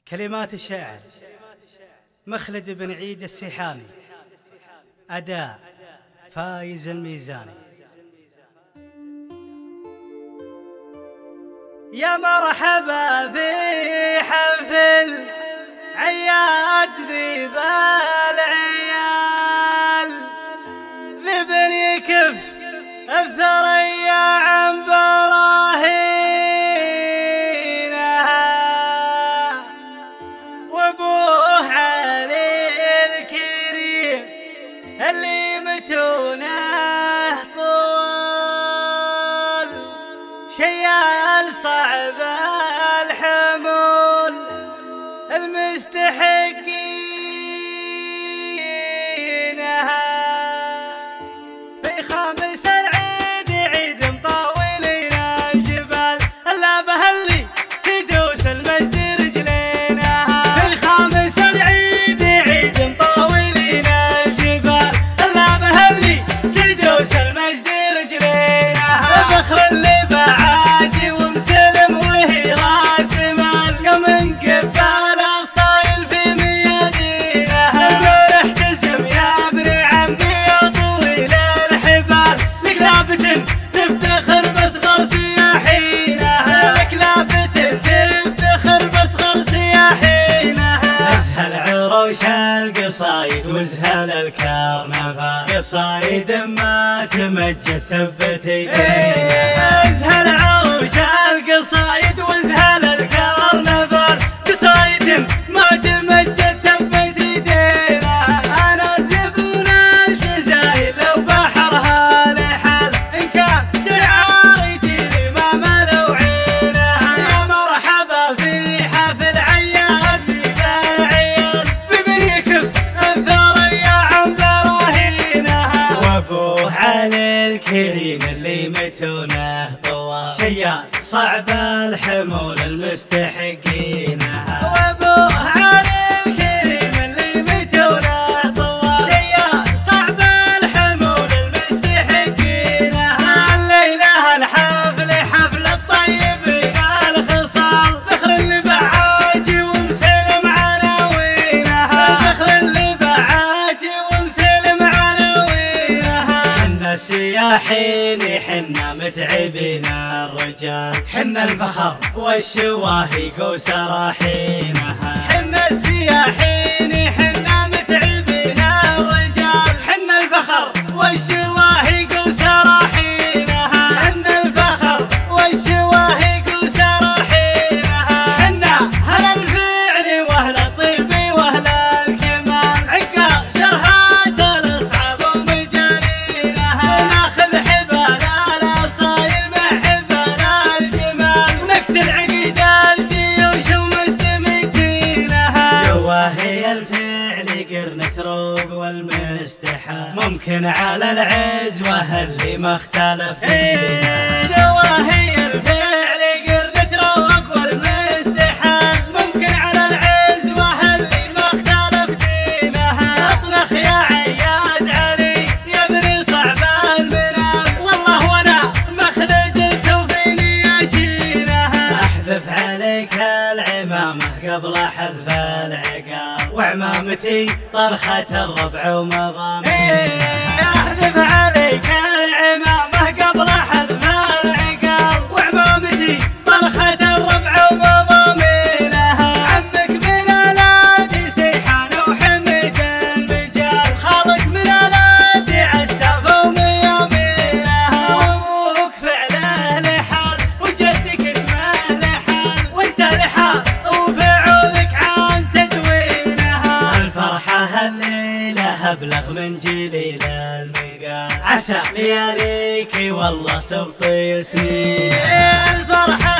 كلمات الشاعر مخلد بن عيد السيحاني، أداء فايز الميزاني. يا مرحبا في حفل عياد ذي بالعيال، ذي بن يكف الثريا عن براهينها، وابوه علي الكريم اللي متونه طول، شيال صعب الحمول المستحقينها. في خامس العيد عيد مطاولين الجبال، اللابه اللي تدوس المجد رجلينها. في خامس العيد عيد مطاولين الجبال، اللابه اللي تدوس المجد رجلينها. فخر اللي بعاجي ومسلم وهي راس مال، يوم انقبال الصايل في ميادينها. النور احتزم يا ابن عمي يا طويل الحبال، لك لابة تفتخر بصغر سياحينها، لك لابة تفتخر بصغر سياحينها. ازهل عروش القصايد وازهل الكرنفال، قصايد ما تمجد تبت يدينها. ازهل عروش القصايد وازهل الكرنفال، قصايد ما تمجد تبت يدينها. انا زبون الجزاير لو بحرها لحال، ان كان شعار يجري ما ملوا عينها. يا مرحبا في حفل عياد ذي بالعيال، ذي بن يكف الثريا عن براهينها، وابوه علي الكريم اللي متونه طوال، شيال صعب الحمول المستحقينها. وابوه علي الكريم اللي متونه طوال، شيال صعب الحمول المستحقينها. الليله الحفل حفل الطيبين الخصال، فخر اللي بعاجي ومسلم عناوينها. فخر اللي بعاجي ومسلم عناوينها. حنا السياحين حنا متعبين الرجال، حنا الفخر والشواهيق وسراحينها. حنا السياحين حنا متعبين الرجال، حنا الفخر والشواهيق وسراحينها. حنا الفخر والشواهيق وسراحينها. حنا اهل الفعل واهل الطيب واهل الكمال، عقال شرهات الاصحاب ومجانينها. ناخذ حبال الاصايل مع حبال الجمال، ونقتل عقيد الجيوش ومستميتينها. جواهي الفعل قرنة روق والمستحال، ممكن على العزوة اللي ما اختلف فيها. جواهي الفعل قرنة روق والمستحال، ممكن على العزوة اللي ما اختلف دينها. اطنخ يا عياد علي يا ابني صعب المنام، والله وانا مخلد التوفيني اشينها. احذف عليك العمامة قبل حذف العقال، وعمامتي طرخة الربع ومضامينها. احذف عليك العمامة قبل حذف العقال، وعمامتي طرخة الربع ومضامينها. عمك من الادي سيحان وحمد المجال، خالك من الادي عسافة وميامينها. وابوك فعله لحال وجدك اسمه لحال، وانت لحال وفعولك عن تدوينها. الفرحة الليلة أبلغ من جليل المقال، عسى لياليك والله تبطي سنين. الفرحة